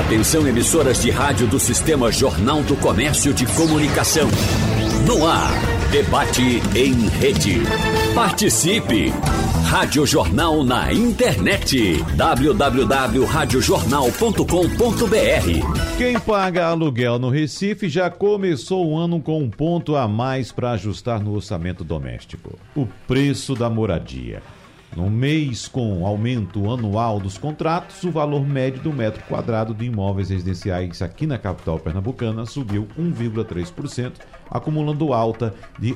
Atenção, emissoras de rádio do Sistema Jornal do Comércio de Comunicação. No ar, debate em rede. Participe! Rádio Jornal na internet. www.radiojornal.com.br. Quem paga aluguel no Recife já começou o ano com um ponto a mais para ajustar no orçamento doméstico: o preço da moradia. No mês com aumento anual dos contratos, o valor médio do metro quadrado de imóveis residenciais aqui na capital pernambucana subiu 1,3%, acumulando alta de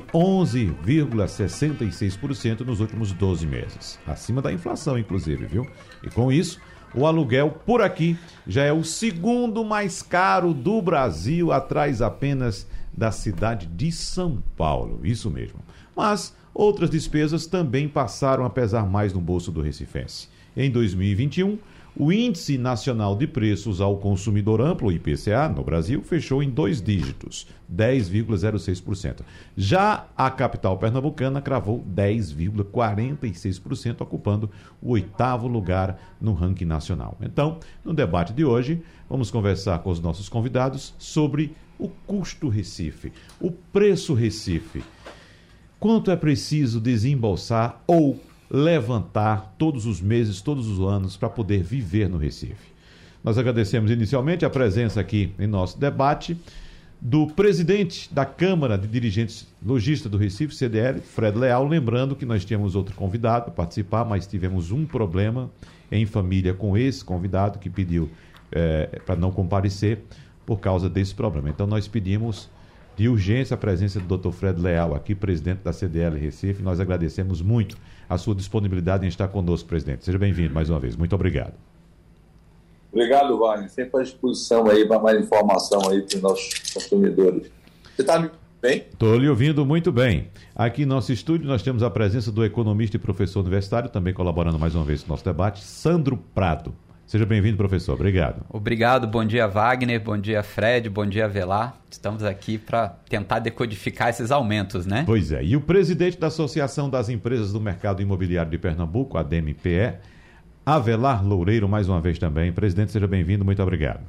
11,66% nos últimos 12 meses. Acima da inflação, inclusive, viu? E com isso, o aluguel por aqui já é o segundo mais caro do Brasil, atrás apenas da cidade de São Paulo. Isso mesmo. Mas outras despesas também passaram a pesar mais no bolso do recifense. Em 2021, o Índice Nacional de Preços ao Consumidor Amplo, IPCA, no Brasil, fechou em 2 dígitos, 10,06%. Já a capital pernambucana cravou 10,46%, ocupando o 8º lugar no ranking nacional. Então, no debate de hoje, vamos conversar com os nossos convidados sobre o custo Recife, o preço Recife. Quanto é preciso desembolsar ou levantar todos os meses, todos os anos, para poder viver no Recife? Nós agradecemos inicialmente a presença aqui em nosso debate do presidente da Câmara de Dirigentes Lojistas do Recife, CDL, Fred Leal. Lembrando que nós tínhamos outro convidado para participar, mas tivemos um problema em família com esse convidado que pediu para não comparecer por causa desse problema. Então nós pedimos de urgência a presença do Dr. Fred Leal, aqui presidente da CDL Recife. Nós agradecemos muito a sua disponibilidade em estar conosco, presidente. Seja bem-vindo mais uma vez. Muito obrigado. Obrigado, Wagner. Sempre à disposição aí para mais informação aí para os nossos consumidores. Você está me bem? Estou lhe ouvindo muito bem. Aqui em nosso estúdio nós temos a presença do economista e professor universitário, também colaborando mais uma vez no nosso debate, Sandro Prado. Seja bem-vindo, professor. Obrigado. Obrigado. Bom dia, Wagner. Bom dia, Fred. Bom dia, Avelar. Estamos aqui para tentar decodificar esses aumentos, né? Pois é. E o presidente da Associação das Empresas do Mercado Imobiliário de Pernambuco, a ADEMPE, Avelar Loureiro, mais uma vez também. Presidente, seja bem-vindo. Muito obrigado.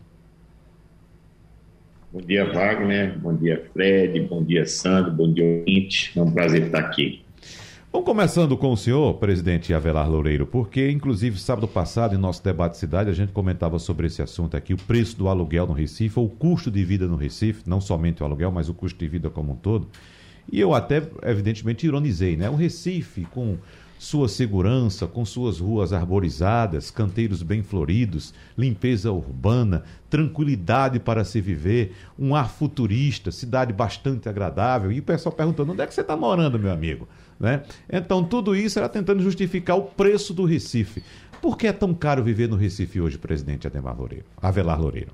Bom dia, Wagner. Bom dia, Fred. Bom dia, Sandro. Bom dia, ouvinte. É um prazer estar aqui. Vamos começando com o senhor, presidente Avelar Loureiro, porque, inclusive, sábado passado, em nosso debate de cidade, a gente comentava sobre esse assunto aqui, o preço do aluguel no Recife, ou o custo de vida no Recife, não somente o aluguel, mas o custo de vida como um todo. E eu até, evidentemente, ironizei, né? O Recife, com sua segurança, com suas ruas arborizadas, canteiros bem floridos, limpeza urbana, tranquilidade para se viver, um ar futurista, cidade bastante agradável, e o pessoal perguntando, onde é que você está morando, meu amigo? Né? Então, tudo isso era tentando justificar o preço do Recife. Por que é tão caro viver no Recife hoje, presidente Avelar Loureiro?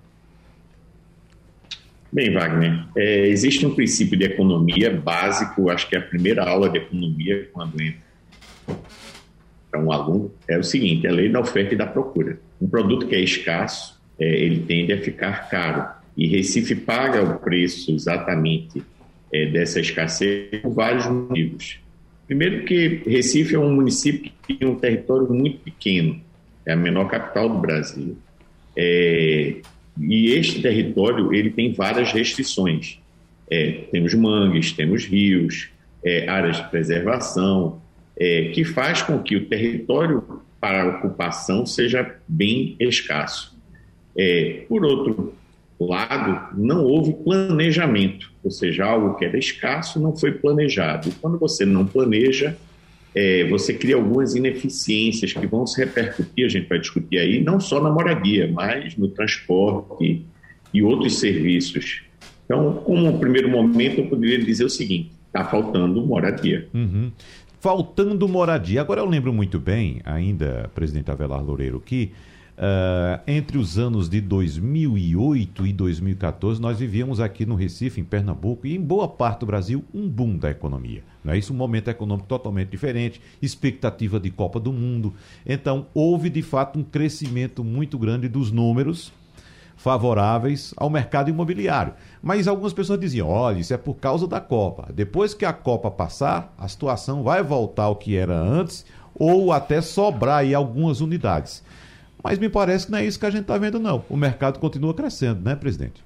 Bem, Wagner, existe um princípio de economia básico, acho que é a primeira aula de economia, quando entra para um aluno, é o seguinte: é a lei da oferta e da procura. Um produto que é escasso, ele tende a ficar caro. E Recife paga o preço exatamente dessa escassez por vários motivos. Primeiro que Recife é um município que tem um território muito pequeno, é a menor capital do Brasil. E este território ele tem várias restrições. Temos mangues, temos rios, áreas de preservação, que faz com que o território para a ocupação seja bem escasso. Por outro lado, não houve planejamento, ou seja, algo que era escasso não foi planejado. E quando você não planeja, você cria algumas ineficiências que vão se repercutir, a gente vai discutir aí, não só na moradia, mas no transporte e outros serviços. Então, como um primeiro momento, eu poderia dizer o seguinte: está faltando moradia. Uhum. Faltando moradia. Agora, eu lembro muito bem, ainda, presidente Avelar Loureiro, que entre os anos de 2008 e 2014, nós vivíamos aqui no Recife, em Pernambuco, e em boa parte do Brasil, um boom da economia. Não é isso? Um momento econômico totalmente diferente, expectativa de Copa do Mundo. Então, houve, de fato, um crescimento muito grande dos números favoráveis ao mercado imobiliário. Mas algumas pessoas diziam, olha, isso é por causa da Copa. Depois que a Copa passar, a situação vai voltar ao que era antes, ou até sobrar aí algumas unidades. Mas me parece que não é isso que a gente está vendo, não. O mercado continua crescendo, né, presidente?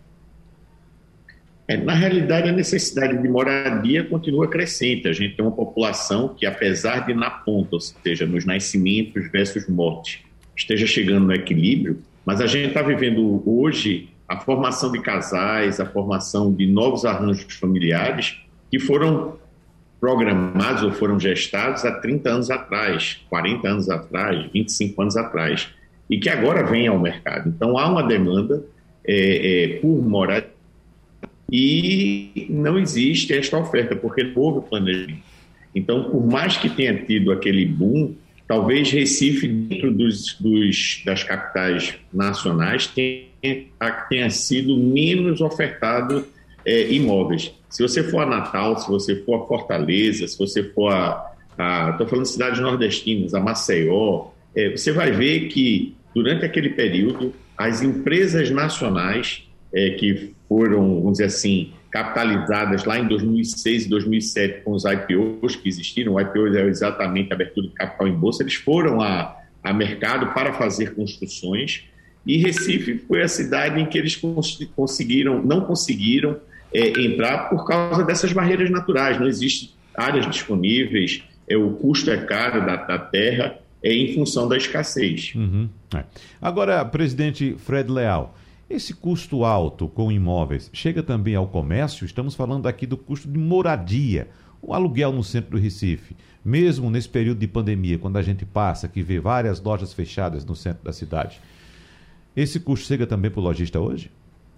Na realidade, a necessidade de moradia continua crescente. A gente tem uma população que, apesar de na ponta, ou seja, nos nascimentos versus morte, esteja chegando no equilíbrio, mas a gente está vivendo hoje a formação de casais, a formação de novos arranjos familiares que foram programados ou foram gestados há 30 anos atrás, 40 anos atrás, 25 anos atrás, e que agora vem ao mercado. Então, há uma demanda por moradia e não existe esta oferta, porque não houve planejamento. Então, por mais que tenha tido aquele boom, talvez Recife, dentro das capitais nacionais, tenha sido menos ofertado imóveis. Se você for a Natal, se você for a Fortaleza, se você for estou falando de cidades nordestinas, a Maceió, você vai ver que, durante aquele período, as empresas nacionais que foram, vamos dizer assim, capitalizadas lá em 2006 e 2007 com os IPOs que existiram, o IPO é exatamente a abertura de capital em bolsa, eles foram a mercado para fazer construções, e Recife foi a cidade em que eles não conseguiram entrar por causa dessas barreiras naturais. Não existem áreas disponíveis, o custo é caro da terra, em função da escassez. Uhum. Agora, presidente Fred Leal, esse custo alto com imóveis chega também ao comércio? Estamos falando aqui do custo de moradia, o aluguel no centro do Recife. Mesmo nesse período de pandemia, quando a gente passa, que vê várias lojas fechadas no centro da cidade, esse custo chega também para o lojista hoje?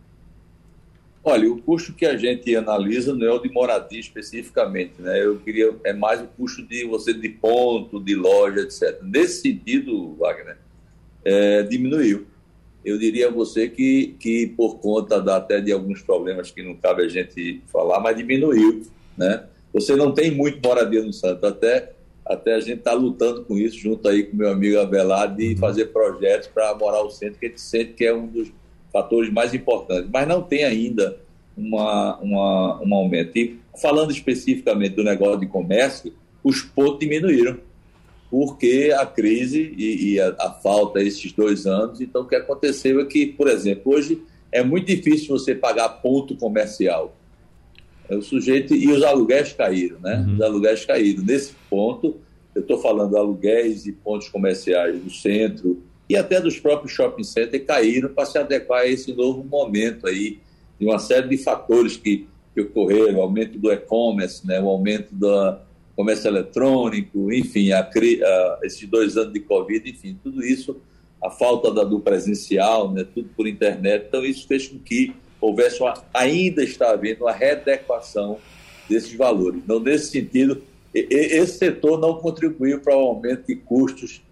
Olha, o custo que a gente analisa não é o de moradia especificamente, né? É mais o custo de ponto, de loja, etc. Nesse sentido, Wagner, diminuiu. Eu diria a você que por conta até de alguns problemas que não cabe a gente falar, mas diminuiu, né? Você não tem muito moradia no centro, até a gente está lutando com isso, junto aí com meu amigo Abelar, de fazer projetos para morar o centro, que a gente sente que é um dos fatores mais importantes, mas não tem ainda um aumento. E falando especificamente do negócio de comércio, os pontos diminuíram, porque a crise e a falta esses 2 anos. Então, o que aconteceu é que, por exemplo, hoje é muito difícil você pagar ponto comercial. O sujeito, e os aluguéis caíram, né? Os aluguéis caíram. Nesse ponto, eu estou falando aluguéis e pontos comerciais do centro e até dos próprios shopping centers caíram para se adequar a esse novo momento aí, de uma série de fatores que ocorreram, o aumento do e-commerce, né? O aumento do comércio eletrônico, enfim, esses 2 anos de Covid, enfim, tudo isso, a falta do presencial, né? Tudo por internet. Então, isso fez com que houvesse ainda está havendo uma readequação desses valores. Então, nesse sentido, esse setor não contribuiu para o aumento de custos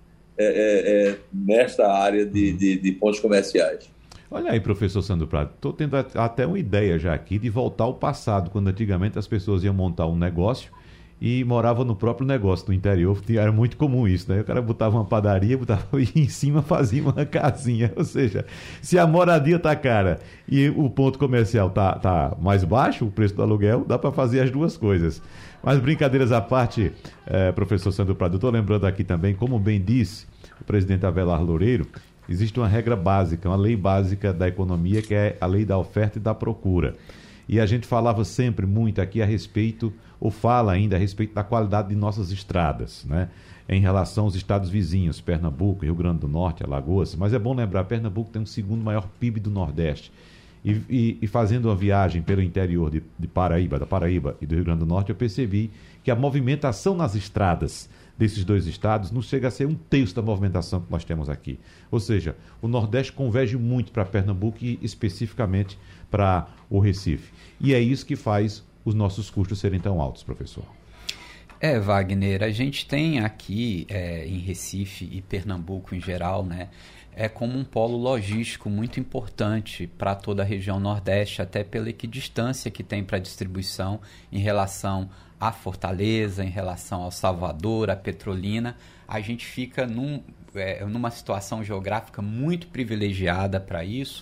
nesta área de pontos comerciais. Olha aí, professor Sandro Prado, estou tendo até uma ideia já aqui de voltar ao passado, quando antigamente as pessoas iam montar um negócio e moravam no próprio negócio, no interior. Era muito comum isso, né? O cara botava uma padaria, e em cima fazia uma casinha. Ou seja, se a moradia está cara e o ponto comercial tá mais baixo, o preço do aluguel, dá para fazer as duas coisas. Mas brincadeiras à parte, professor Sandro Prado, eu estou lembrando aqui também, como bem disse o presidente Avelar Loureiro, existe uma regra básica, uma lei básica da economia, que é a lei da oferta e da procura. E a gente falava sempre muito aqui a respeito, ou fala ainda a respeito da qualidade de nossas estradas, né? Em relação aos estados vizinhos, Pernambuco, Rio Grande do Norte, Alagoas. Mas é bom lembrar, Pernambuco tem o 2º maior PIB do Nordeste. E fazendo uma viagem pelo interior da Paraíba e do Rio Grande do Norte, eu percebi que a movimentação nas estradas desses 2 estados não chega a ser 1/3 da movimentação que nós temos aqui. Ou seja, o Nordeste converge muito para Pernambuco e especificamente para o Recife. E é isso que faz os nossos custos serem tão altos, professor. Wagner, a gente tem aqui em Recife e Pernambuco em geral, né, como um polo logístico muito importante para toda a região Nordeste, até pela equidistância que tem para distribuição em relação a Fortaleza, em relação ao Salvador, a Petrolina. A gente fica numa situação geográfica muito privilegiada para isso,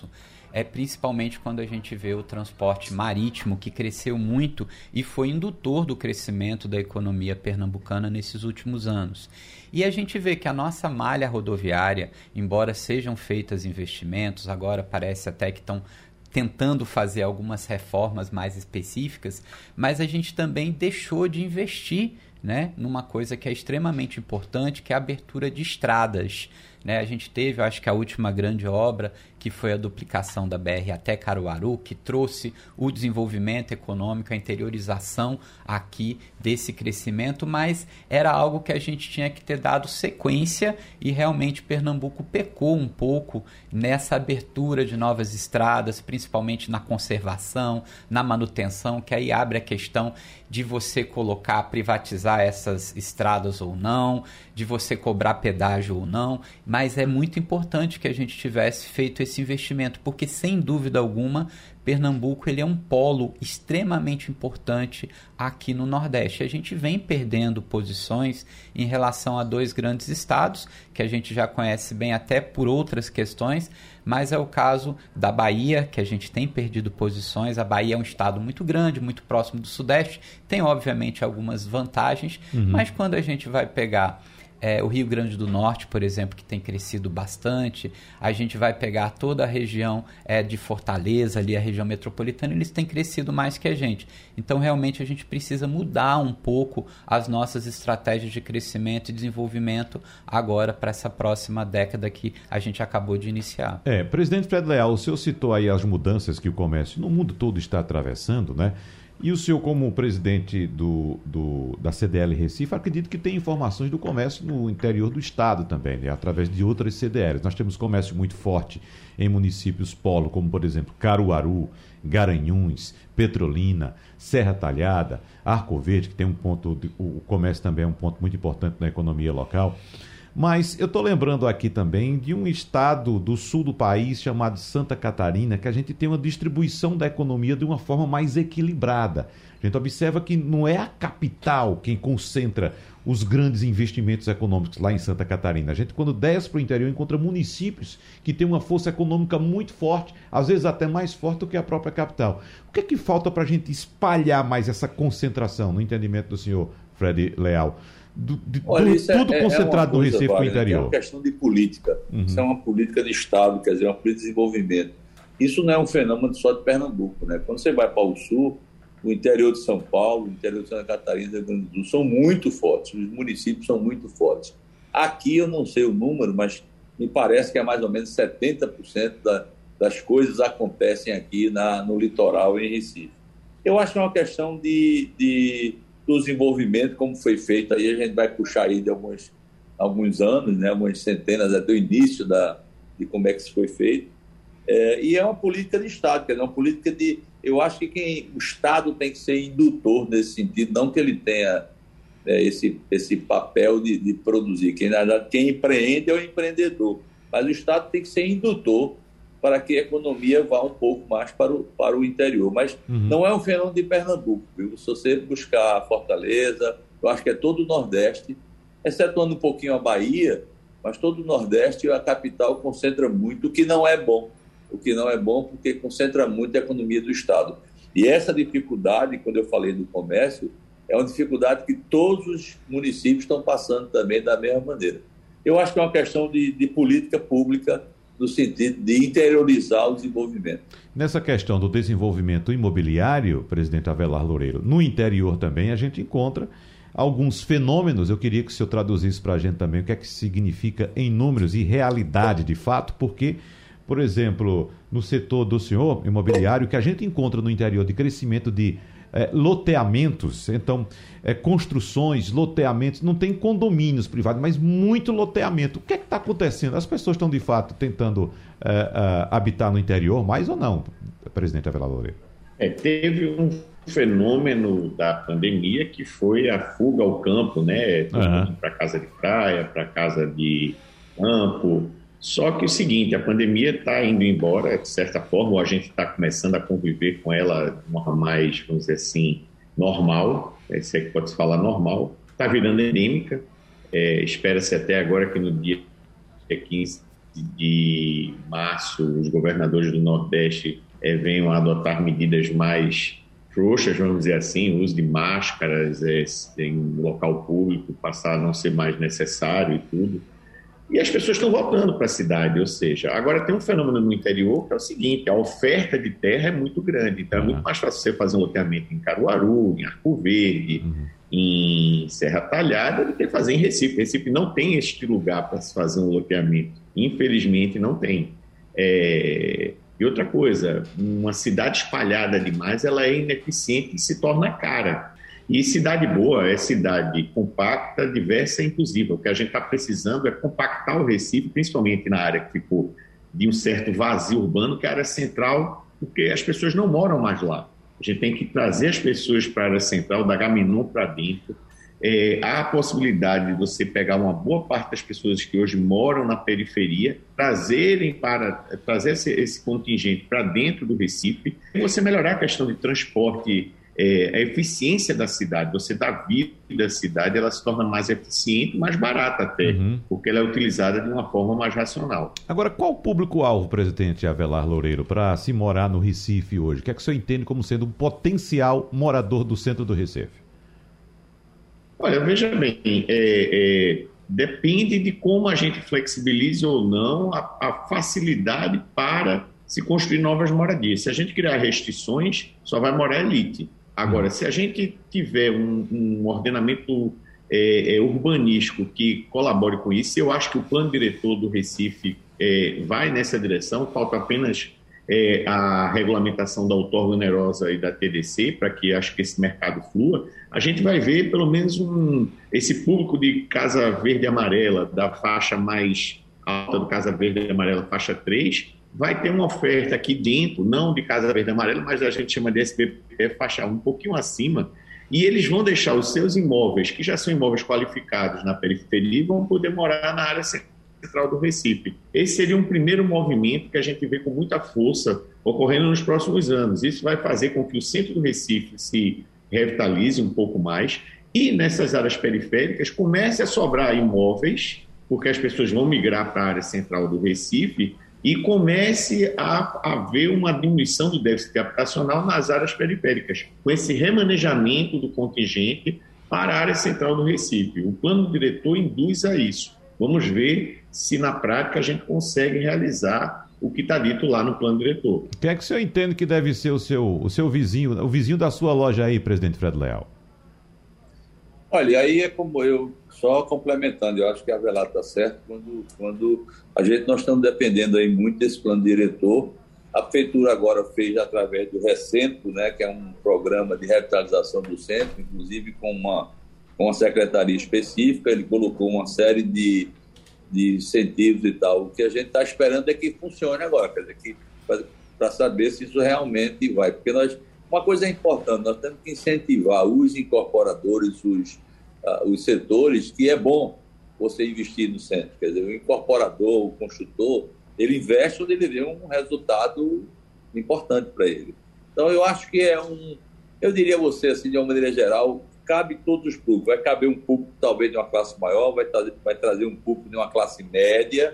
principalmente quando a gente vê o transporte marítimo, que cresceu muito e foi indutor do crescimento da economia pernambucana nesses últimos anos. E a gente vê que a nossa malha rodoviária, embora sejam feitos investimentos, agora parece até que estão tentando fazer algumas reformas mais específicas, mas a gente também deixou de investir, né, numa coisa que é extremamente importante, que é a abertura de estradas. A gente teve, eu acho que a última grande obra, que foi a duplicação da BR até Caruaru, que trouxe o desenvolvimento econômico, a interiorização aqui desse crescimento, mas era algo que a gente tinha que ter dado sequência e realmente Pernambuco pecou um pouco nessa abertura de novas estradas, principalmente na conservação, na manutenção, que aí abre a questão de você colocar, privatizar essas estradas ou não, de você cobrar pedágio ou não, mas é muito importante que a gente tivesse feito esse investimento, porque sem dúvida alguma Pernambuco ele é um polo extremamente importante aqui no Nordeste. A gente vem perdendo posições em relação a dois grandes estados, que a gente já conhece bem até por outras questões, mas é o caso da Bahia, que a gente tem perdido posições. A Bahia é um estado muito grande, muito próximo do Sudeste, tem obviamente algumas vantagens, mas quando a gente vai pegar o Rio Grande do Norte, por exemplo, que tem crescido bastante, a gente vai pegar toda a região de Fortaleza, ali a região metropolitana, eles têm crescido mais que a gente. Então, realmente, a gente precisa mudar um pouco as nossas estratégias de crescimento e desenvolvimento agora para essa próxima década que a gente acabou de iniciar. Presidente Fred Leal, o senhor citou aí as mudanças que o comércio no mundo todo está atravessando, né? E o senhor, como presidente da CDL Recife, acredito que tem informações do comércio no interior do estado também, né? Através de outras CDLs. Nós temos comércio muito forte em municípios polo, como, por exemplo, Caruaru, Garanhuns, Petrolina, Serra Talhada, Arco Verde, que tem um ponto, o comércio também é um ponto muito importante na economia local. Mas eu estou lembrando aqui também de um estado do sul do país chamado Santa Catarina, que a gente tem uma distribuição da economia de uma forma mais equilibrada. A gente observa que não é a capital quem concentra os grandes investimentos econômicos lá em Santa Catarina. A gente, quando desce para o interior, encontra municípios que têm uma força econômica muito forte, às vezes até mais forte do que a própria capital. O que é que falta para a gente espalhar mais essa concentração, no entendimento do senhor Fred Leal? Olha, tudo concentrado no Recife para o interior. É uma questão de política. Isso é uma política de Estado, quer dizer, uma política de desenvolvimento. Isso não é um fenômeno só de Pernambuco, né? Quando você vai para o sul, o interior de São Paulo, o interior de Santa Catarina, Rio Grande do Sul, são muito fortes, os municípios são muito fortes. Aqui eu não sei o número, mas me parece que é mais ou menos 70% das coisas acontecem aqui no litoral, em Recife. Eu acho que é uma questão do desenvolvimento, como foi feito aí, a gente vai puxar aí de alguns anos, né, algumas centenas, até o início de como é que isso foi feito. E é uma política de Estado, quer dizer, uma política de... Eu acho que o Estado tem que ser indutor nesse sentido, não que ele tenha esse papel de produzir. Quem empreende é o empreendedor, mas o Estado tem que ser indutor para que a economia vá um pouco mais para o interior. Mas não é um fenômeno de Pernambuco, viu? Se você buscar Fortaleza, eu acho que é todo o Nordeste, excetuando um pouquinho a Bahia, mas todo o Nordeste, a capital concentra muito, o que não é bom. O que não é bom porque concentra muito a economia do Estado. E essa dificuldade, quando eu falei do comércio, é uma dificuldade que todos os municípios estão passando também da mesma maneira. Eu acho que é uma questão de política pública, no sentido de interiorizar o desenvolvimento. Nessa questão do desenvolvimento imobiliário, presidente Avelar Loureiro, no interior também a gente encontra alguns fenômenos. Eu queria que o senhor traduzisse para a gente também o que é que significa em números e realidade de fato, porque, por exemplo, no setor do senhor imobiliário, que a gente encontra no interior de crescimento de loteamentos, então construções, loteamentos, não tem condomínios privados, mas muito loteamento. O que é que está acontecendo? As pessoas estão de fato tentando habitar no interior, mais ou não, presidente Avelar Loureiro? Teve um fenômeno da pandemia que foi a fuga ao campo, né? Para casa de praia, para casa de campo. Só que é o seguinte, a pandemia está indo embora, de certa forma, ou a gente está começando a conviver com ela de uma mais, vamos dizer assim, normal, se é que pode se falar normal, está virando endêmica. Espera-se até agora que no dia 15 de março, os governadores do Nordeste venham a adotar medidas mais frouxas, vamos dizer assim, o uso de máscaras em local público passar a não ser mais necessário e tudo. E as pessoas estão voltando para a cidade, ou seja, agora tem um fenômeno no interior que é o seguinte, a oferta de terra é muito grande, então é muito mais fácil você fazer um loteamento em Caruaru, em Arco Verde, em Serra Talhada, do que fazer em Recife. Recife não tem este lugar para se fazer um loteamento, infelizmente não tem. E outra coisa, uma cidade espalhada demais, ela é ineficiente e se torna cara. E cidade boa é cidade compacta, diversa e inclusiva. O que a gente está precisando é compactar o Recife, principalmente na área que ficou de um certo vazio urbano, que é a área central, porque as pessoas não moram mais lá. A gente tem que trazer as pessoas para a área central, da Gaminon para dentro. Há a possibilidade de você pegar uma boa parte das pessoas que hoje moram na periferia, trazer esse contingente para dentro do Recife, e você melhorar a questão de transporte, a eficiência da cidade, você dá vida à cidade, ela se torna mais eficiente, mais barata até, porque ela é utilizada de uma forma mais racional. Agora, qual o público-alvo, presidente Avelar Loureiro, para se morar no Recife hoje? O que é que o senhor entende como sendo um potencial morador do centro do Recife? Olha, veja bem, depende de como a gente flexibilize ou não a facilidade para se construir novas moradias. Se a gente criar restrições, só vai morar elite. Agora, se a gente tiver um ordenamento urbanístico que colabore com isso, eu acho que o plano diretor do Recife vai nessa direção, falta apenas a regulamentação da outorga onerosa e da TDC, para que acho que esse mercado flua. A gente vai ver pelo menos esse público de Casa Verde e Amarela, da faixa mais alta do Casa Verde e Amarela, faixa 3, vai ter uma oferta aqui dentro, não de Casa Verde e Amarela, mas a gente chama de SBPE, faixa um pouquinho acima, e eles vão deixar os seus imóveis, que já são imóveis qualificados na periferia, e vão poder morar na área central do Recife. Esse seria um primeiro movimento que a gente vê com muita força ocorrendo nos próximos anos. Isso vai fazer com que o centro do Recife se revitalize um pouco mais e nessas áreas periféricas comece a sobrar imóveis, porque as pessoas vão migrar para a área central do Recife e comece a haver uma diminuição do déficit habitacional nas áreas periféricas, com esse remanejamento do contingente para a área central do Recife. O plano diretor induz a isso. Vamos ver se na prática a gente consegue realizar o que está dito lá no plano diretor. O que é que o senhor entende que deve ser o seu vizinho, o vizinho da sua loja aí, presidente Fred Leal? Olha, aí é como eu, só complementando, eu acho que a Avelar está certo, quando nós estamos dependendo aí muito desse plano diretor. A prefeitura agora fez através do Recentro, né, que é um programa de revitalização do centro, inclusive com uma secretaria específica, ele colocou uma série de incentivos e tal. O que a gente está esperando é que funcione agora, quer dizer, para saber se isso realmente vai. Porque uma coisa é importante, nós temos que incentivar os incorporadores, os setores, que é bom você investir no centro. Quer dizer, o incorporador, o construtor, ele investe onde ele vê um resultado importante para ele. Então, eu acho que eu diria a você, assim, de uma maneira geral, cabe todos os públicos. Vai caber um público talvez de uma classe maior, vai trazer um público de uma classe média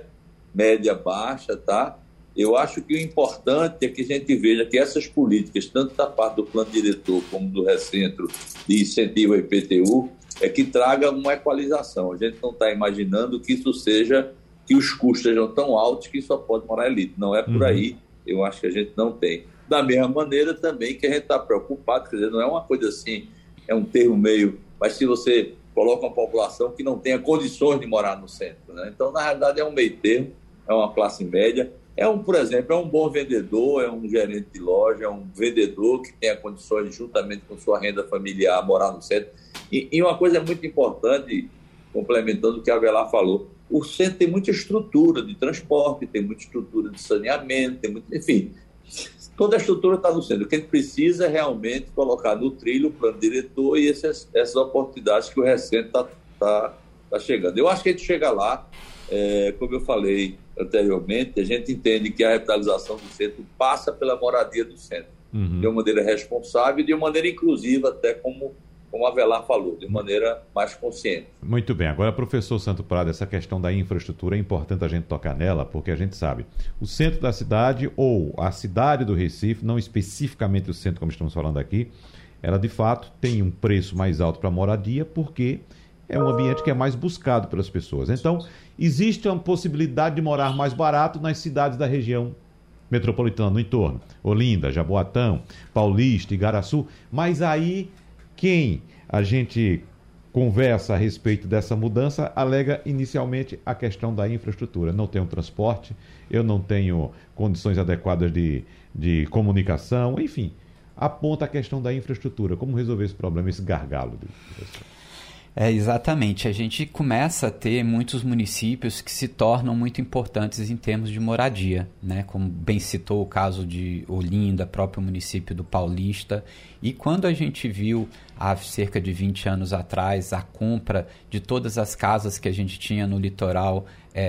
baixa, tá? Eu acho que o importante é que a gente veja que essas políticas, tanto da parte do plano diretor como do Recentro de incentivo ao IPTU, é que traga uma equalização. A gente não está imaginando que isso seja, que os custos sejam tão altos que só pode morar elite. Não é por aí, eu acho que a gente não tem. Da mesma maneira também que a gente está preocupado, quer dizer, não é uma coisa assim, é um termo meio, mas se você coloca uma população que não tenha condições de morar no centro, né? Então, na realidade, é um meio termo, é uma classe média, por exemplo, é um bom vendedor, é um gerente de loja, é um vendedor que tenha condições, juntamente com sua renda familiar, morar no centro. E uma coisa muito importante, complementando o que a Avelar falou, o centro tem muita estrutura de transporte, tem muita estrutura de saneamento, enfim, toda a estrutura está no centro. O que a gente precisa é realmente colocar no trilho o plano diretor e essas oportunidades que o Recente está chegando. Eu acho que a gente chega lá, como eu falei anteriormente, a gente entende que a revitalização do centro passa pela moradia do centro, de uma maneira responsável e de uma maneira inclusiva, até como como a Avelar falou, de maneira mais consciente. Muito bem. Agora, professor Santo Prado, essa questão da infraestrutura é importante a gente tocar nela, porque a gente sabe, o centro da cidade ou a cidade do Recife, não especificamente o centro como estamos falando aqui, ela de fato tem um preço mais alto para moradia, porque é um ambiente que é mais buscado pelas pessoas. Então, existe uma possibilidade de morar mais barato nas cidades da região metropolitana, no entorno. Olinda, Jaboatão, Paulista, Igaraçu. Mas aí, quem a gente conversa a respeito dessa mudança alega inicialmente a questão da infraestrutura. Não tenho transporte, eu não tenho condições adequadas de comunicação, enfim, aponta a questão da infraestrutura. Como resolver esse problema, esse gargalo? Exatamente. A gente começa a ter muitos municípios que se tornam muito importantes em termos de moradia, né? Como bem citou o caso de Olinda, próprio município do Paulista. E quando a gente viu, há cerca de 20 anos atrás, a compra de todas as casas que a gente tinha no litoral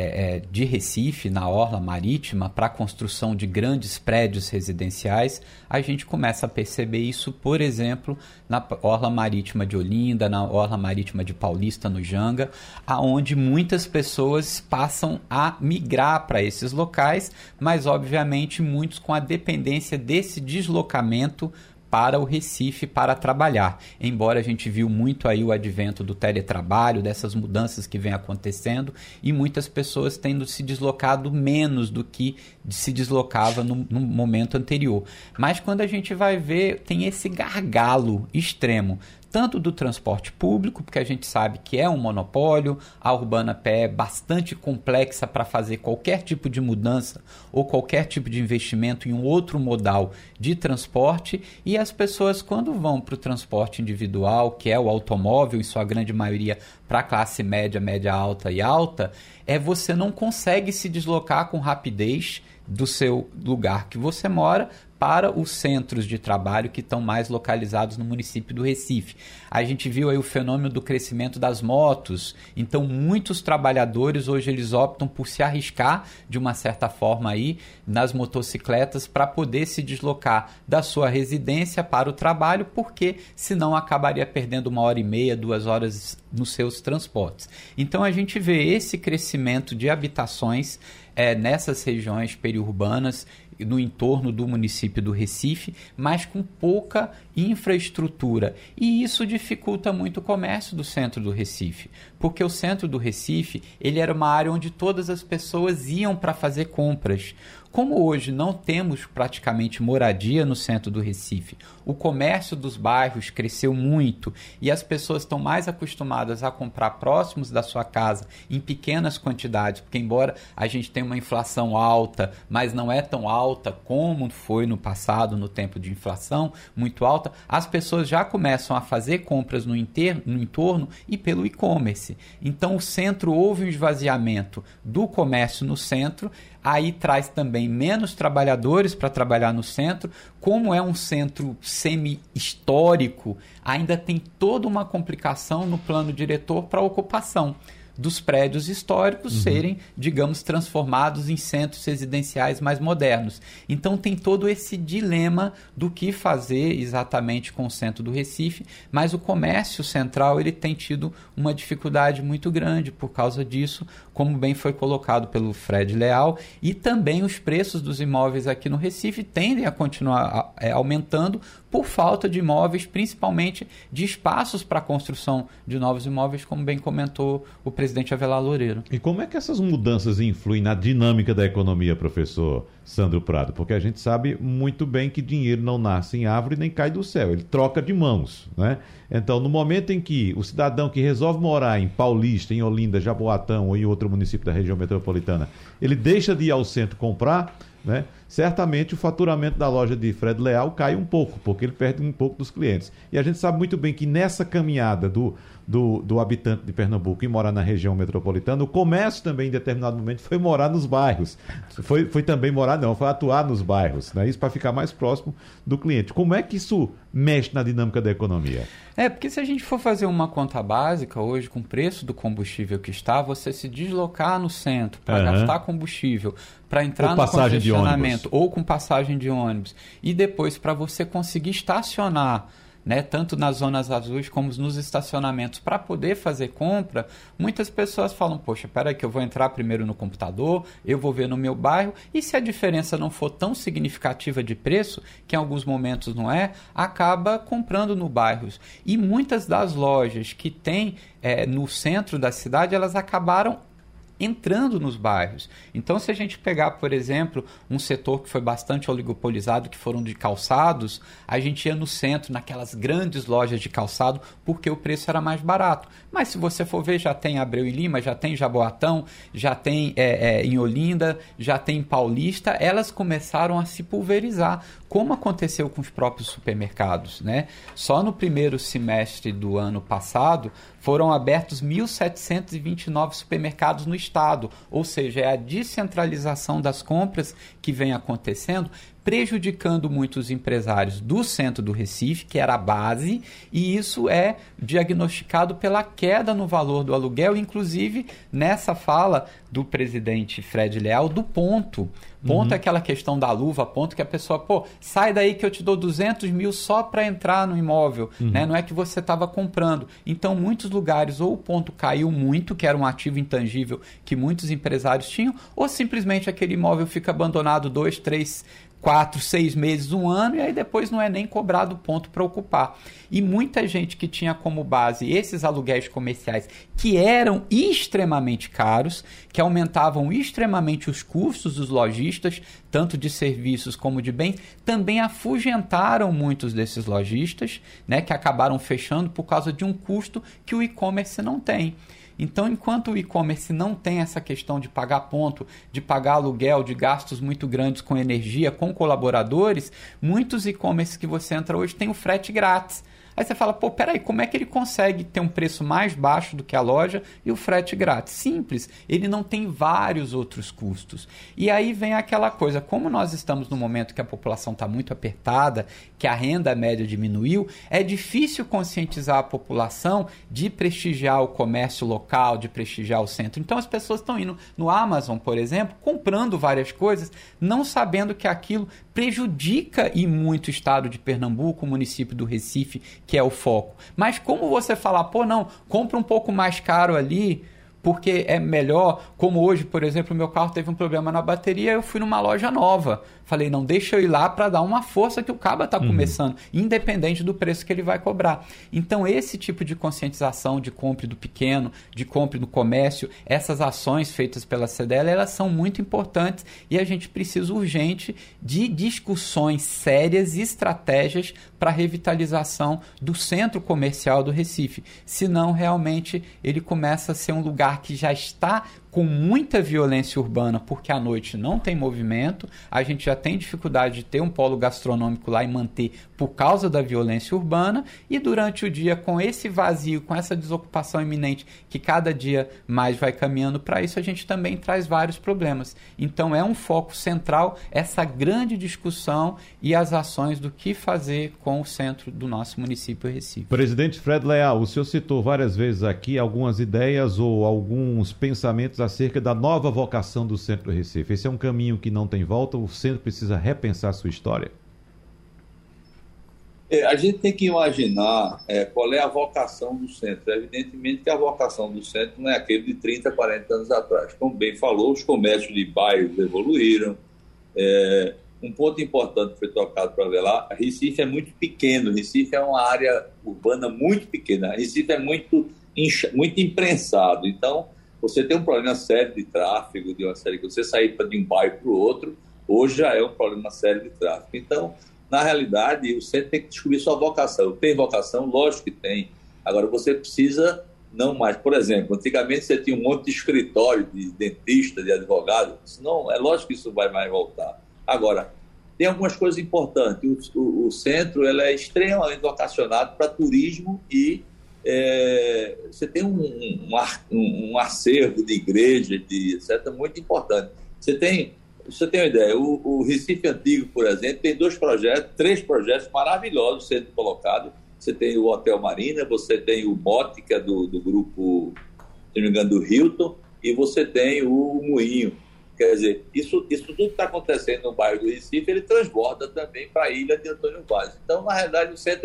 de Recife, na orla marítima, para a construção de grandes prédios residenciais, a gente começa a perceber isso, por exemplo, na orla marítima de Olinda, na orla marítima de Paulista, no Janga, aonde muitas pessoas passam a migrar para esses locais, mas obviamente muitos com a dependência desse deslocamento para o Recife para trabalhar. Embora a gente viu muito aí o advento do teletrabalho, dessas mudanças que vem acontecendo, e muitas pessoas tendo se deslocado menos do que se deslocava no momento anterior. Mas quando a gente vai ver, tem esse gargalo extremo, tanto do transporte público, porque a gente sabe que é um monopólio, a Urbana Pé é bastante complexa para fazer qualquer tipo de mudança ou qualquer tipo de investimento em um outro modal de transporte, e as pessoas, quando vão para o transporte individual, que é o automóvel, em sua grande maioria para a classe média, média alta e alta, você não consegue se deslocar com rapidez do seu lugar que você mora para os centros de trabalho que estão mais localizados no município do Recife. A gente viu aí o fenômeno do crescimento das motos, então muitos trabalhadores hoje eles optam por se arriscar de uma certa forma aí nas motocicletas para poder se deslocar da sua residência para o trabalho, porque senão acabaria perdendo 1h30, 2 horas nos seus transportes. Então a gente vê esse crescimento de habitações nessas regiões periurbanas, no entorno do município do Recife, mas com pouca infraestrutura. E isso dificulta muito o comércio do centro do Recife, porque o centro do Recife ele era uma área onde todas as pessoas iam para fazer compras. Como hoje não temos praticamente moradia no centro do Recife, o comércio dos bairros cresceu muito e as pessoas estão mais acostumadas a comprar próximos da sua casa em pequenas quantidades, porque embora a gente tenha uma inflação alta, mas não é tão alta como foi no passado, no tempo de inflação muito alta, as pessoas já começam a fazer compras no entorno e pelo e-commerce. Então o centro houve um esvaziamento do comércio no centro, aí traz também menos trabalhadores para trabalhar no centro. Como é um centro semi-histórico, ainda tem toda uma complicação no plano diretor para a ocupação dos prédios históricos serem, digamos, transformados em centros residenciais mais modernos. Então tem todo esse dilema do que fazer exatamente com o centro do Recife, mas o comércio central ele tem tido uma dificuldade muito grande por causa disso, como bem foi colocado pelo Fred Leal, e também os preços dos imóveis aqui no Recife tendem a continuar aumentando por falta de imóveis, principalmente de espaços para a construção de novos imóveis, como bem comentou o presidente Avelar Loureiro. E como é que essas mudanças influem na dinâmica da economia, professor Sandro Prado? Porque a gente sabe muito bem que dinheiro não nasce em árvore nem cai do céu, ele troca de mãos, né? Então, no momento em que o cidadão que resolve morar em Paulista, em Olinda, Jaboatão ou em outro município da região metropolitana, ele deixa de ir ao centro comprar, né? Certamente o faturamento da loja de Fred Leal cai um pouco, porque ele perde um pouco dos clientes. E a gente sabe muito bem que nessa caminhada do habitante de Pernambuco e morar na região metropolitana, o comércio também em determinado momento foi morar nos bairros. Foi também morar, não, foi atuar nos bairros, né? Isso para ficar mais próximo do cliente. Como é que isso mexe na dinâmica da economia? Porque se a gente for fazer uma conta básica hoje, com o preço do combustível que está, você se deslocar no centro para gastar combustível, para entrar no congestionamento ou com passagem de ônibus, e depois para você conseguir estacionar né, tanto nas zonas azuis como nos estacionamentos, para poder fazer compra, muitas pessoas falam, poxa, peraí que eu vou entrar primeiro no computador, eu vou ver no meu bairro, e se a diferença não for tão significativa de preço, que em alguns momentos não é, acaba comprando no bairro. E muitas das lojas que tem no centro da cidade, elas acabaram entrando nos bairros. Então, se a gente pegar, por exemplo, um setor que foi bastante oligopolizado, que foram de calçados, a gente ia no centro, naquelas grandes lojas de calçado, porque o preço era mais barato. Mas se você for ver, já tem Abreu e Lima, já tem Jaboatão, já tem em Olinda, já tem em Paulista, elas começaram a se pulverizar, como aconteceu com os próprios supermercados, né? Só no primeiro semestre do ano passado, foram abertos 1.729 supermercados no estado, ou seja, é a descentralização das compras que vem acontecendo, prejudicando muitos empresários do centro do Recife, que era a base, e isso é diagnosticado pela queda no valor do aluguel, inclusive nessa fala do presidente Fred Leal, do ponto. Ponto é aquela questão da luva, ponto que a pessoa, sai daí que eu te dou 200 mil só para entrar no imóvel, né? Não é que você estava comprando. Então, muitos lugares, ou o ponto caiu muito, que era um ativo intangível que muitos empresários tinham, ou simplesmente aquele imóvel fica abandonado 2, 3, 4, 6 meses, 1 ano, e aí depois não é nem cobrado ponto para ocupar. E muita gente que tinha como base esses aluguéis comerciais que eram extremamente caros, que aumentavam extremamente os custos dos lojistas, tanto de serviços como de bens, também afugentaram muitos desses lojistas, né, que acabaram fechando por causa de um custo que o e-commerce não tem. Então, enquanto o e-commerce não tem essa questão de pagar ponto, de pagar aluguel, de gastos muito grandes com energia, com colaboradores, muitos e-commerce que você entra hoje tem o frete grátis. Aí você fala, peraí, como é que ele consegue ter um preço mais baixo do que a loja e o frete grátis? Simples, ele não tem vários outros custos. E aí vem aquela coisa, como nós estamos no momento que a população está muito apertada, que a renda média diminuiu, é difícil conscientizar a população de prestigiar o comércio local, de prestigiar o centro. Então as pessoas estão indo no Amazon, por exemplo, comprando várias coisas, não sabendo que aquilo prejudica e muito o estado de Pernambuco, o município do Recife, que é o foco. Mas como você falar, não, compra um pouco mais caro ali, porque é melhor, como hoje, por exemplo, o meu carro teve um problema na bateria, eu fui numa loja nova. Falei, não, deixa eu ir lá para dar uma força que o caba está começando, independente do preço que ele vai cobrar. Então, esse tipo de conscientização de compra do pequeno, de compra do comércio, essas ações feitas pela CDL, elas são muito importantes e a gente precisa urgente de discussões sérias e estratégias para a revitalização do centro comercial do Recife. Senão, realmente, ele começa a ser um lugar que já está com muita violência urbana, porque à noite não tem movimento, a gente já tem dificuldade de ter um polo gastronômico lá e manter por causa da violência urbana, e durante o dia, com esse vazio, com essa desocupação iminente, que cada dia mais vai caminhando para isso, a gente também traz vários problemas. Então é um foco central essa grande discussão e as ações do que fazer com o centro do nosso município Recife. Presidente Fred Leal, o senhor citou várias vezes aqui algumas ideias ou alguns pensamentos acerca da nova vocação do centro do Recife. Esse é um caminho que não tem volta? O centro precisa repensar a sua história? A gente tem que imaginar qual é a vocação do centro. Evidentemente que a vocação do centro não é aquele de 30, 40 anos atrás. Como bem falou, os comércios de bairros evoluíram. Um ponto importante que foi tocado para ver lá, Recife é muito pequeno. Recife é uma área urbana muito pequena. Recife é muito imprensado. Então, você tem um problema sério de tráfego, de uma série que você sair de um bairro para o outro, hoje já é um problema sério de tráfego. Então, na realidade, o centro tem que descobrir sua vocação. Tem vocação? Lógico que tem. Agora, você precisa não mais. Por exemplo, antigamente você tinha um monte de escritório de dentista, de advogado. Não, é lógico que isso vai mais voltar. Agora, tem algumas coisas importantes. O centro ele é extremamente vocacionado para turismo e você tem um acervo de igrejas, etc., muito importante. Você tem uma ideia, o Recife Antigo, por exemplo, tem 3 projetos maravilhosos sendo colocados. Você tem o Hotel Marina, você tem o Mote, que é do grupo, se não me engano, do Hilton, e você tem o Moinho. Quer dizer, isso tudo que está acontecendo no bairro do Recife, ele transborda também para a ilha de Antônio Vaz. Então, na realidade, o centro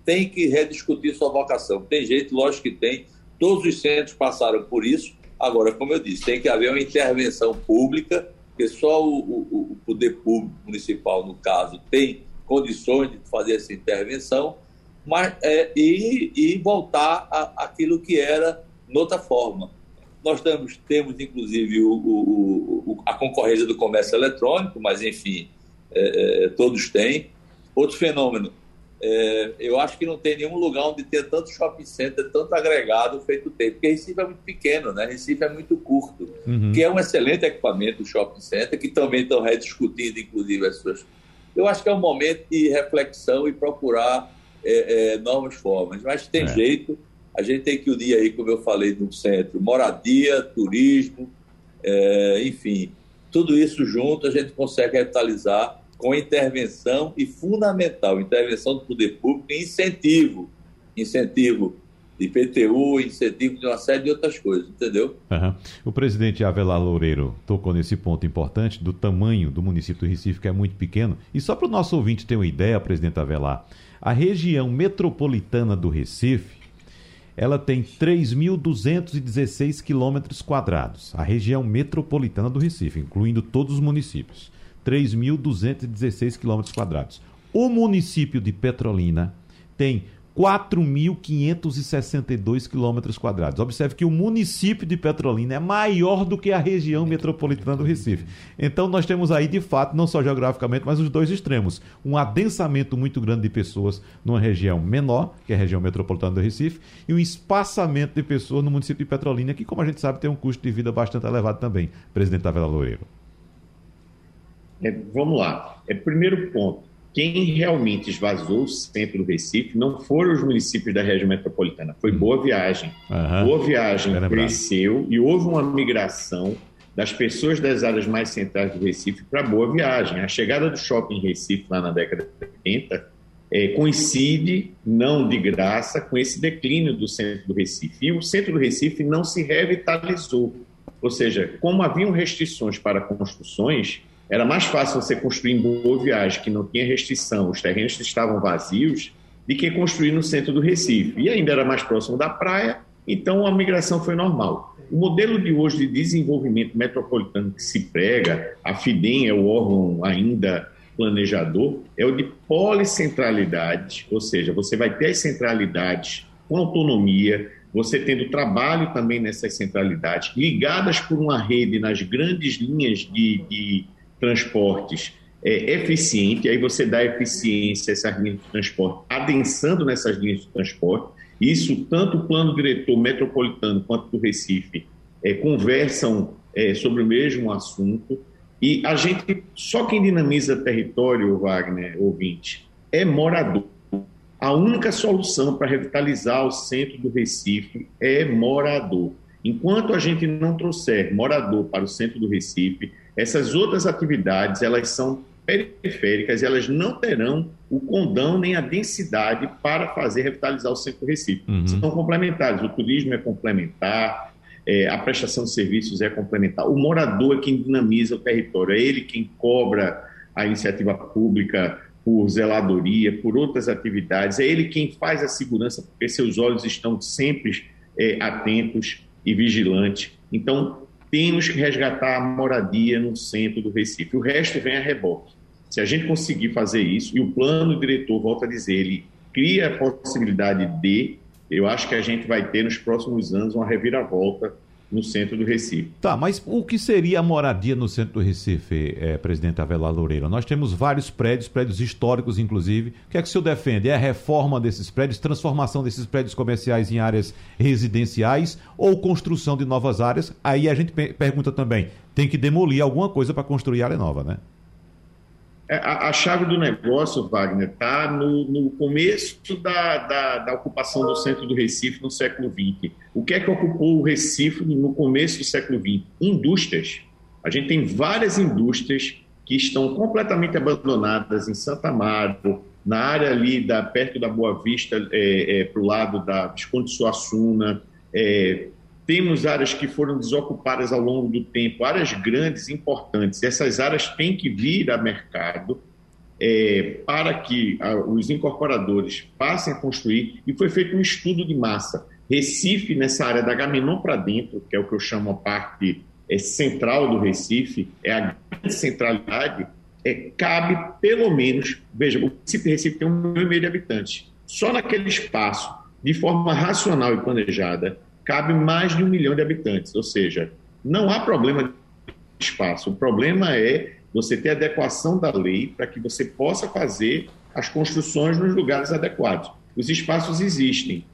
tem que rediscutir sua vocação. Tem jeito, lógico que tem. Todos os centros passaram por isso. Agora, como eu disse, tem que haver uma intervenção pública, porque só o poder público municipal, no caso, tem condições de fazer essa intervenção, mas, e voltar àquilo que era noutra forma. Nós temos inclusive, a concorrência do comércio eletrônico, mas, enfim, todos têm. Outro fenômeno, eu acho que não tem nenhum lugar onde tenha tanto shopping center, tanto agregado feito tem, porque Recife é muito pequeno, né? Recife é muito curto, que é um excelente equipamento, o shopping center, que também estão rediscutindo, inclusive, as suas... Eu acho que é um momento de reflexão e procurar novas formas, mas tem jeito. A gente tem que unir aí, como eu falei, no centro, moradia, turismo, enfim, tudo isso junto a gente consegue revitalizar com intervenção e fundamental, intervenção do poder público e incentivo de IPTU, incentivo de uma série de outras coisas, entendeu? O presidente Avelar Loureiro tocou nesse ponto importante do tamanho do município do Recife, que é muito pequeno. E só para o nosso ouvinte ter uma ideia, presidente Avelar, a região metropolitana do Recife, ela tem 3.216 quilômetros quadrados. A região metropolitana do Recife, incluindo todos os municípios. 3.216 quilômetros quadrados. O município de Petrolina tem 4.562 quilômetros quadrados. Observe que o município de Petrolina é maior do que a região metropolitana do Recife. Então nós temos aí, de fato, não só geograficamente, mas os dois extremos. Um adensamento muito grande de pessoas numa região menor, que é a região metropolitana do Recife, e um espaçamento de pessoas no município de Petrolina, que, como a gente sabe, tem um custo de vida bastante elevado também. Presidente Avelar Loureiro. Vamos lá. Primeiro ponto. Quem realmente esvaziou o centro do Recife não foram os municípios da região metropolitana, foi Boa Viagem. Boa Viagem cresceu e houve uma migração das pessoas das áreas mais centrais do Recife para Boa Viagem. A chegada do shopping Recife lá na década de 80 coincide, não de graça, com esse declínio do centro do Recife. E o centro do Recife não se revitalizou. Ou seja, como haviam restrições para construções, era mais fácil você construir em Boa Viagem, que não tinha restrição, os terrenos estavam vazios, do que construir no centro do Recife. E ainda era mais próximo da praia, então a migração foi normal. O modelo de hoje de desenvolvimento metropolitano que se prega, a FIDEM é o órgão ainda planejador, é o de policentralidade, ou seja, você vai ter as centralidades com autonomia, você tendo trabalho também nessas centralidades, ligadas por uma rede nas grandes linhas de transportes eficiente, aí você dá eficiência a essas linhas de transporte, adensando nessas linhas de transporte. Isso, tanto o plano diretor metropolitano quanto do Recife conversam sobre o mesmo assunto. E a gente, só quem dinamiza território, Wagner, ouvinte, é morador. A única solução para revitalizar o centro do Recife é morador. Enquanto a gente não trouxer morador para o centro do Recife, essas outras atividades, elas são periféricas, elas não terão o condão nem a densidade para fazer revitalizar o centro do Recife. São complementares, o turismo é complementar, a prestação de serviços é complementar. O morador é quem dinamiza o território, é ele quem cobra a iniciativa pública por zeladoria, por outras atividades, é ele quem faz a segurança, porque seus olhos estão sempre atentos e vigilantes. Então, temos que resgatar a moradia no centro do Recife. O resto vem a reboque. Se a gente conseguir fazer isso, e o plano diretor, volta a dizer, ele cria a possibilidade de, eu acho que a gente vai ter nos próximos anos uma reviravolta no centro do Recife. Tá, mas o que seria a moradia no centro do Recife, presidente Avelar Loureiro? Nós temos vários prédios históricos, inclusive. O que é que o senhor defende? É a reforma desses prédios, transformação desses prédios comerciais em áreas residenciais ou construção de novas áreas? Aí a gente pergunta também, tem que demolir alguma coisa para construir área nova, né? A chave do negócio, Wagner, está no começo da ocupação do centro do Recife no século XX. O que é que ocupou o Recife no começo do século XX? Indústrias. A gente tem várias indústrias que estão completamente abandonadas em Santa Amaro, na área ali perto da Boa Vista, para o lado da Visconde de Suassuna. Temos áreas que foram desocupadas ao longo do tempo, áreas grandes, importantes. Essas áreas têm que vir a mercado. para que os incorporadores passem a construir, e foi feito um estudo de massa. Recife, nessa área da Gaminon para dentro, que é o que eu chamo a parte central do Recife, é a grande centralidade, cabe pelo menos, veja, o município de Recife tem 1,5 milhão de habitantes. Só naquele espaço, de forma racional e planejada, cabe mais de 1 milhão de habitantes. Ou seja, não há problema de espaço. O problema é você ter adequação da lei para que você possa fazer as construções nos lugares adequados. Os espaços existem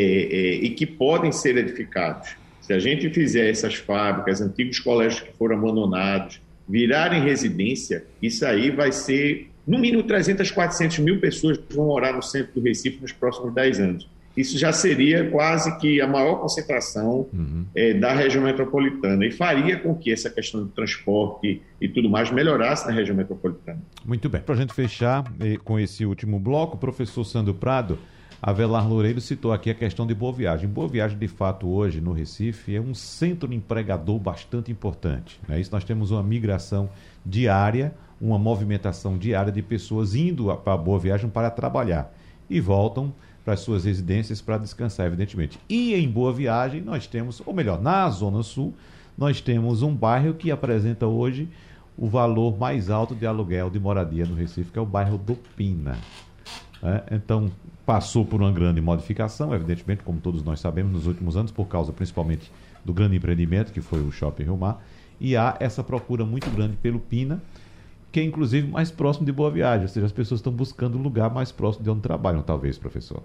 e que podem ser edificados. Se a gente fizer essas fábricas, antigos colégios que foram abandonados, virarem residência, isso aí vai ser, no mínimo, 300, 400 mil pessoas que vão morar no centro do Recife nos próximos 10 anos. Isso já seria quase que a maior concentração da região metropolitana e faria com que essa questão de transporte e tudo mais melhorasse na região metropolitana. Muito bem. Para a gente fechar com esse último bloco, o professor Sandro Prado, Avelar Loureiro citou aqui a questão de Boa Viagem. Boa Viagem, de fato, hoje no Recife é um centro empregador bastante importante. Né? Isso, nós temos uma migração diária, uma movimentação diária de pessoas indo para Boa Viagem para trabalhar e voltam para as suas residências para descansar, evidentemente. E em Boa Viagem nós temos, ou melhor, na Zona Sul, nós temos um bairro que apresenta hoje o valor mais alto de aluguel de moradia no Recife, que é o bairro do Pina. Então, passou por uma grande modificação, evidentemente, como todos nós sabemos, nos últimos anos, por causa principalmente do grande empreendimento, que foi o Shopping Rio Mar, e há essa procura muito grande pelo Pina, que é inclusive mais próximo de Boa Viagem, ou seja, as pessoas estão buscando um lugar mais próximo de onde trabalham, talvez, professor.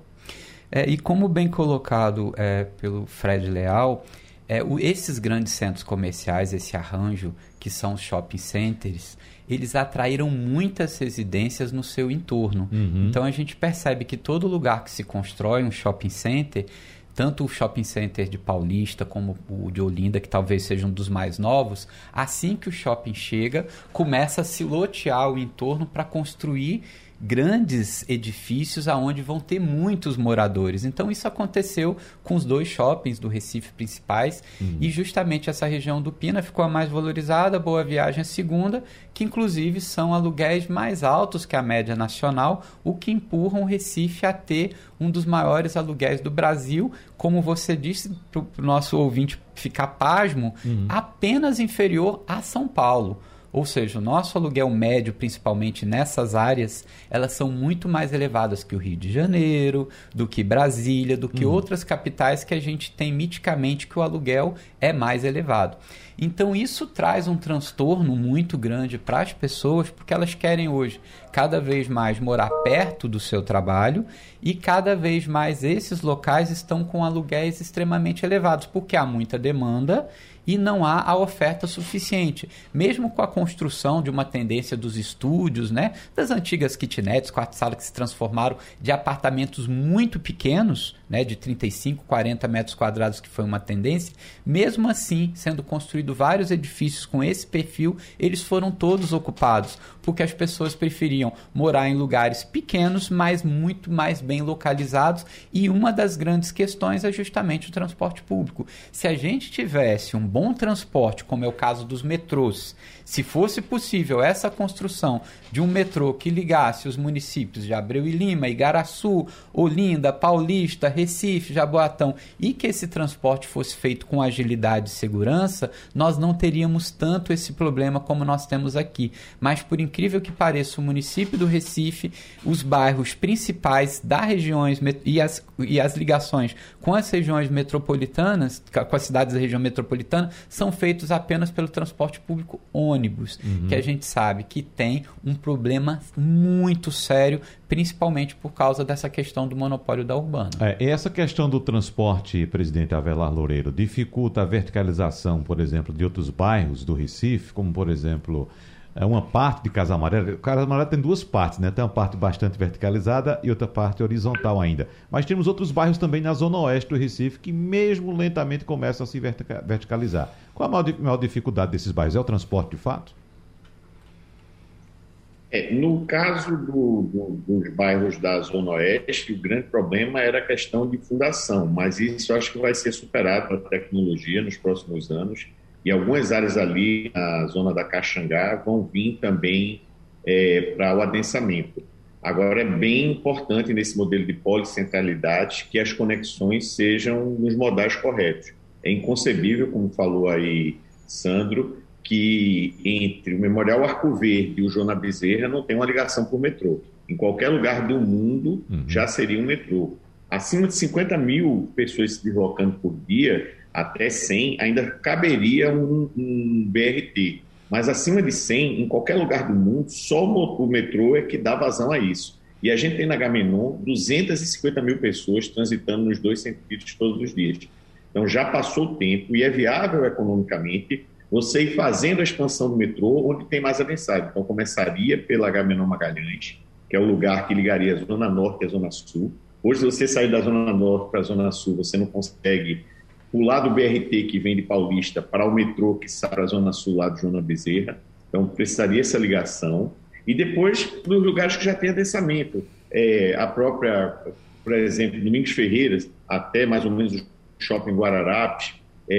E como bem colocado pelo Fred Leal, esses grandes centros comerciais, esse arranjo que são os shopping centers, eles atraíram muitas residências no seu entorno. Então a gente percebe que todo lugar que se constrói um shopping center, tanto o shopping center de Paulista como o de Olinda, que talvez seja um dos mais novos, assim que o shopping chega, começa a se lotear o entorno para construir grandes edifícios aonde vão ter muitos moradores. Então isso aconteceu com os 2 shoppings do Recife principais e justamente essa região do Pina ficou a mais valorizada, Boa Viagem a segunda, que inclusive são aluguéis mais altos que a média nacional, o que empurra o Recife a ter um dos maiores aluguéis do Brasil, como você disse para o nosso ouvinte ficar pasmo, apenas inferior a São Paulo. Ou seja, o nosso aluguel médio, principalmente nessas áreas, elas são muito mais elevadas que o Rio de Janeiro, do que Brasília, do que outras capitais que a gente tem miticamente que o aluguel é mais elevado. Então isso traz um transtorno muito grande para as pessoas, porque elas querem hoje cada vez mais morar perto do seu trabalho e cada vez mais esses locais estão com aluguéis extremamente elevados, porque há muita demanda e não há a oferta suficiente. Mesmo com a construção de uma tendência dos estúdios, né, das antigas kitnets, quarto-sala que se transformaram de apartamentos muito pequenos, né, de 35, 40 metros quadrados, que foi uma tendência, mesmo assim, sendo construído vários edifícios com esse perfil, eles foram todos ocupados, porque as pessoas preferiam morar em lugares pequenos, mas muito mais bem localizados, e uma das grandes questões é justamente o transporte público. Se a gente tivesse um bom transporte, como é o caso dos metrôs, se fosse possível essa construção de um metrô que ligasse os municípios de Abreu e Lima, Igaraçu, Olinda, Paulista, Recife, Jaboatão, e que esse transporte fosse feito com agilidade e segurança, nós não teríamos tanto esse problema como nós temos aqui. Mas, por incrível que pareça, o município do Recife, os bairros principais das regiões e as ligações com as regiões metropolitanas, com as cidades da região metropolitana, são feitos apenas pelo transporte público ônibus, que a gente sabe que tem um problema muito sério, principalmente por causa dessa questão do monopólio da Urbana. E essa questão do transporte, presidente Avelar Loureiro, dificulta a verticalização, por exemplo, de outros bairros do Recife, como, por exemplo, uma parte de Casa Amarela. Casa Amarela tem 2 partes, né? Tem uma parte bastante verticalizada e outra parte horizontal ainda. Mas temos outros bairros também na zona oeste do Recife que mesmo lentamente começam a se verticalizar. Qual a maior dificuldade desses bairros? É o transporte de fato? No caso dos bairros da Zona Oeste, o grande problema era a questão de fundação, mas isso eu acho que vai ser superado pela tecnologia nos próximos anos, e algumas áreas ali, na zona da Caxangá, vão vir também para o adensamento. Agora, é bem importante nesse modelo de policentralidade que as conexões sejam nos modais corretos. É inconcebível, como falou aí Sandro, que entre o Memorial Arco Verde e o Joana Bezerra não tem uma ligação por metrô. Em qualquer lugar do mundo já seria um metrô. Acima de 50 mil pessoas se deslocando por dia, até 100, ainda caberia um BRT. Mas acima de 100, em qualquer lugar do mundo, só o metrô é que dá vazão a isso. E a gente tem na Agamenon 250 mil pessoas transitando nos dois sentidos todos os dias. Então já passou o tempo e é viável economicamente você ir fazendo a expansão do metrô onde tem mais adensado. Então começaria pela Agamenon Magalhães, que é o lugar que ligaria a Zona Norte e a Zona Sul. Hoje, se você sair da Zona Norte para a Zona Sul, você não consegue pular do BRT que vem de Paulista para o metrô que sai para a Zona Sul lá de Joana Bezerra. Então, precisaria essa ligação. E depois, nos lugares que já tem adensamento. A própria, por exemplo, Domingos Ferreira, até mais ou menos o Shopping Guararapes,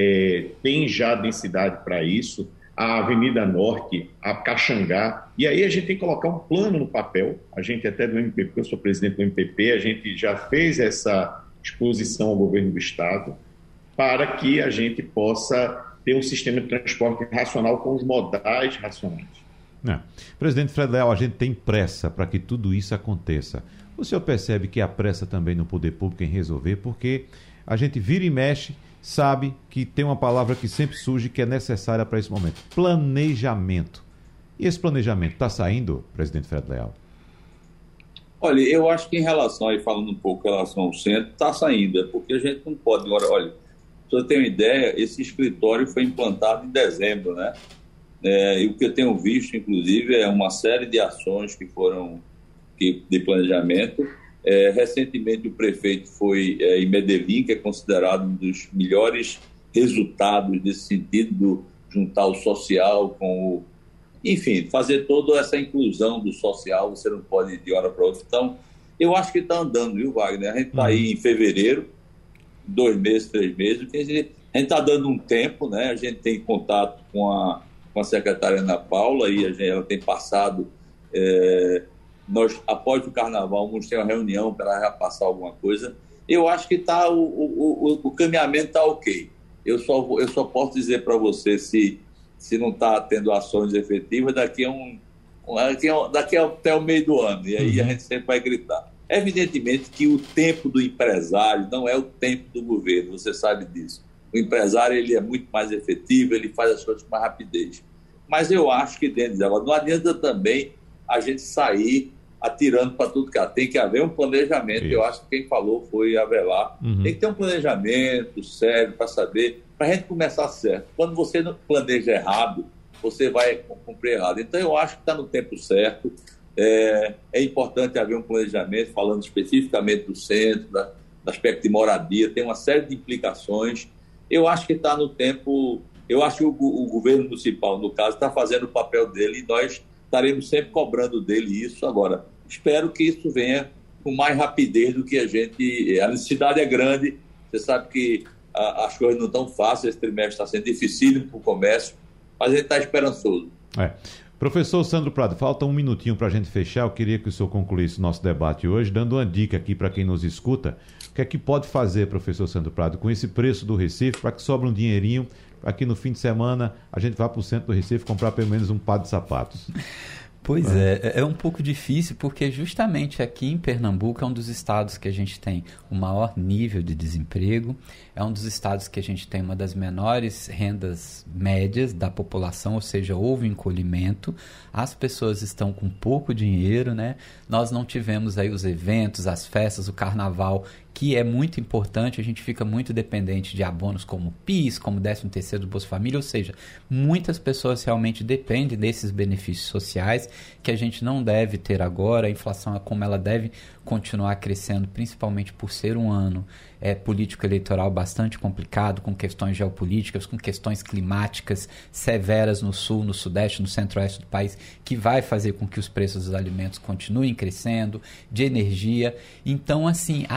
tem já densidade para isso. A Avenida Norte, a Caxangá. E aí a gente tem que colocar um plano no papel. A gente até do MPP, eu sou presidente do MPP, a gente já fez essa exposição ao governo do Estado, para que a gente possa ter um sistema de transporte racional com os modais racionais. Presidente Fred Leal, a gente tem pressa para que tudo isso aconteça. O senhor percebe que há pressa também no poder público em resolver, porque a gente vira e mexe, sabe que tem uma palavra que sempre surge que é necessária para esse momento: planejamento. E esse planejamento está saindo, presidente Fred Leal? Olha, eu acho que em relação, aí falando um pouco em relação ao centro, está saindo, porque a gente não pode agora, olha, para você ter uma ideia, esse escritório foi implantado em dezembro, né? E o que eu tenho visto, inclusive, é uma série de ações que foram de planejamento. Recentemente, o prefeito foi em Medellín, que é considerado um dos melhores resultados nesse sentido, juntar o social com o... Enfim, fazer toda essa inclusão do social, você não pode ir de hora para outra. Então, eu acho que está andando, viu, Wagner? A gente está aí em fevereiro, 2 meses, 3 meses, a gente está dando um tempo, né? A gente tem contato com a secretária Ana Paula e ela tem passado... Nós, após o carnaval, vamos ter uma reunião para ela passar alguma coisa. Eu acho que o caminhamento está ok. Eu só posso dizer para você se não está tendo ações efetivas daqui até o meio do ano. E aí a gente sempre vai gritar. Evidentemente que o tempo do empresário não é o tempo do governo, você sabe disso. O empresário ele é muito mais efetivo, ele faz as coisas com mais rapidez. Mas eu acho que dentro dela não adianta também a gente sair atirando para tudo que há. Tem que haver um planejamento. Isso. Eu acho que quem falou foi Avelar. Tem que ter um planejamento sério para saber, para a gente começar certo. Quando você não planeja errado, você vai cumprir errado. Então, eu acho que está no tempo certo. É importante haver um planejamento, falando especificamente do centro, do aspecto de moradia, tem uma série de implicações. Eu acho que está no tempo... Eu acho que o governo municipal, no caso, está fazendo o papel dele e nós estaremos sempre cobrando dele isso. Agora, espero que isso venha com mais rapidez do que a gente... A necessidade é grande, você sabe que as coisas não estão fáceis, esse trimestre está sendo dificílimo para o comércio, mas a gente está esperançoso. Professor Sandro Prado, falta um minutinho para a gente fechar. Eu queria que o senhor concluísse o nosso debate hoje, dando uma dica aqui para quem nos escuta. O que é que pode fazer, professor Sandro Prado, com esse preço do Recife, para que sobre um dinheirinho, para que no fim de semana a gente vá para o centro do Recife comprar pelo menos um par de sapatos? Pois é um pouco difícil, porque justamente aqui em Pernambuco é um dos estados que a gente tem o maior nível de desemprego, é um dos estados que a gente tem uma das menores rendas médias da população, ou seja, houve encolhimento, as pessoas estão com pouco dinheiro, né? Nós não tivemos aí os eventos, as festas, o carnaval, que é muito importante, a gente fica muito dependente de abonos como PIS, como 13º do Bolsa Família, ou seja, muitas pessoas realmente dependem desses benefícios sociais que a gente não deve ter agora. A inflação é como ela deve continuar crescendo, principalmente por ser um ano político-eleitoral bastante complicado, com questões geopolíticas, com questões climáticas severas no sul, no sudeste, no centro-oeste do país, que vai fazer com que os preços dos alimentos continuem crescendo, de energia. Então, assim, as pessoas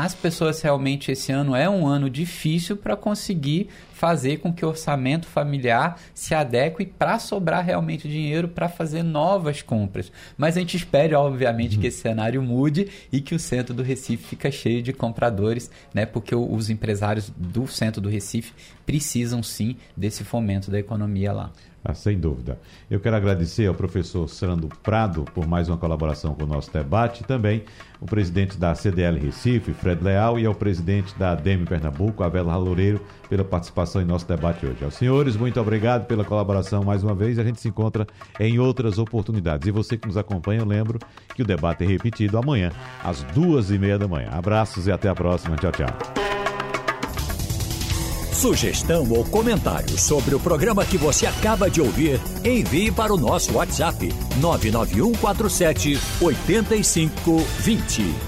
pessoas realmente esse ano é um ano difícil para conseguir fazer com que o orçamento familiar se adeque para sobrar realmente dinheiro para fazer novas compras. Mas a gente espera, obviamente, que esse cenário mude e que o centro do Recife fique cheio de compradores, né? Porque os empresários do centro do Recife precisam sim desse fomento da economia lá. Sem dúvida. Eu quero agradecer ao professor Sandro Prado por mais uma colaboração com o nosso debate, e também o presidente da CDL Recife, Fred Leal, e ao presidente da ADEME Pernambuco, Avelo Loureiro, pela participação em nosso debate hoje. Aos senhores, muito obrigado pela colaboração mais uma vez. A gente se encontra em outras oportunidades. E você que nos acompanha, eu lembro que o debate é repetido amanhã, às 2h30 da manhã. Abraços e até a próxima. Tchau, tchau. Sugestão ou comentário sobre o programa que você acaba de ouvir, envie para o nosso WhatsApp 99147 8520.